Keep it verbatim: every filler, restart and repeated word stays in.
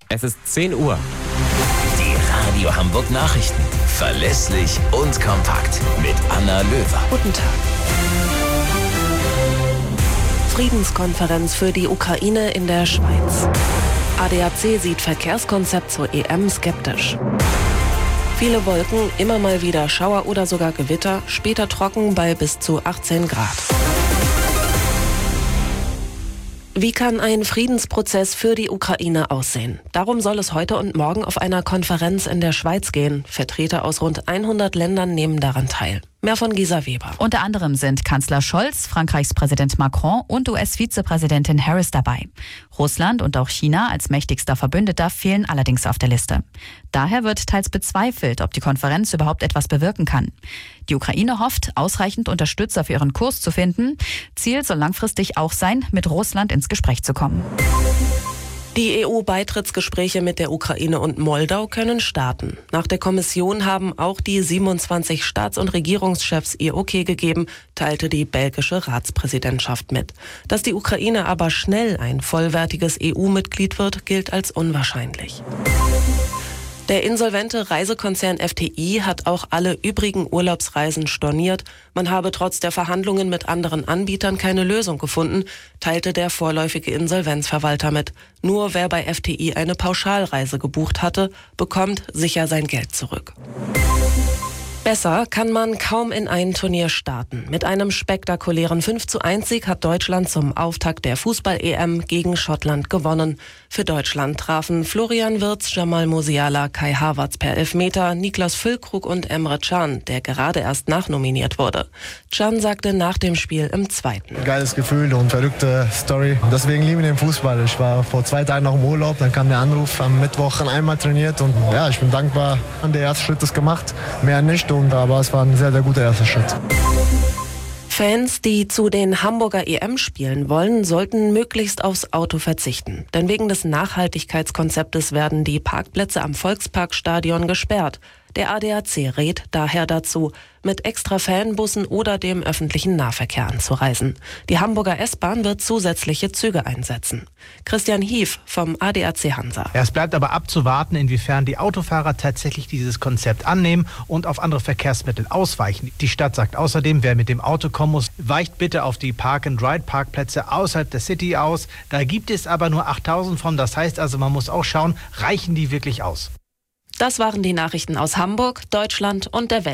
Es ist zehn Uhr. Die Radio Hamburg Nachrichten. Verlässlich und kompakt. Mit Anna Löwer. Guten Tag. Friedenskonferenz für die Ukraine in der Schweiz. A D A C sieht Verkehrskonzept zur E M skeptisch. Viele Wolken, immer mal wieder Schauer oder sogar Gewitter, später trocken bei bis zu achtzehn Grad. Wie kann ein Friedensprozess für die Ukraine aussehen? Darum soll es heute und morgen auf einer Konferenz in der Schweiz gehen. Vertreter aus rund hundert Ländern nehmen daran teil. Mehr von Gisa Weber. Unter anderem sind Kanzler Scholz, Frankreichs Präsident Macron und U S-Vizepräsidentin Harris dabei. Russland und auch China als mächtigster Verbündeter fehlen allerdings auf der Liste. Daher wird teils bezweifelt, ob die Konferenz überhaupt etwas bewirken kann. Die Ukraine hofft, ausreichend Unterstützer für ihren Kurs zu finden. Ziel soll langfristig auch sein, mit Russland ins Gespräch zu kommen. Die E U-Beitrittsgespräche mit der Ukraine und Moldau können starten. Nach der Kommission haben auch die siebenundzwanzig Staats- und Regierungschefs ihr Okay gegeben, teilte die belgische Ratspräsidentschaft mit. Dass die Ukraine aber schnell ein vollwertiges E U-Mitglied wird, gilt als unwahrscheinlich. Der insolvente Reisekonzern F T I hat auch alle übrigen Urlaubsreisen storniert. Man habe trotz der Verhandlungen mit anderen Anbietern keine Lösung gefunden, teilte der vorläufige Insolvenzverwalter mit. Nur wer bei F T I eine Pauschalreise gebucht hatte, bekommt sicher sein Geld zurück. Besser kann man kaum in ein Turnier starten. Mit einem spektakulären fünf zu eins Sieg hat Deutschland zum Auftakt der Fußball-E M gegen Schottland gewonnen. Für Deutschland trafen Florian Wirtz, Jamal Musiala, Kai Havertz per Elfmeter, Niklas Füllkrug und Emre Can, der gerade erst nachnominiert wurde. Can sagte nach dem Spiel im Zweiten: Geiles Gefühl und verrückte Story. Deswegen liebe ich den Fußball. Ich war vor zwei Tagen noch im Urlaub, dann kam der Anruf, am Mittwoch einmal trainiert und ja, ich bin dankbar. Der erste Schritt ist gemacht, mehr nicht. Aber es war ein sehr, sehr guter erster Schritt. Fans, die zu den Hamburger E M spielen wollen, sollten möglichst aufs Auto verzichten. Denn wegen des Nachhaltigkeitskonzeptes werden die Parkplätze am Volksparkstadion gesperrt. Der A D A C rät daher dazu, mit extra Fanbussen oder dem öffentlichen Nahverkehr anzureisen. Die Hamburger S-Bahn wird zusätzliche Züge einsetzen. Christian Hief vom A D A C Hansa. Es bleibt aber abzuwarten, inwiefern die Autofahrer tatsächlich dieses Konzept annehmen und auf andere Verkehrsmittel ausweichen. Die Stadt sagt außerdem, wer mit dem Auto kommen muss, weicht bitte auf die Park-and-Ride-Parkplätze außerhalb der City aus. Da gibt es aber nur achttausend von. Das heißt also, man muss auch schauen, reichen die wirklich aus? Das waren die Nachrichten aus Hamburg, Deutschland und der Welt.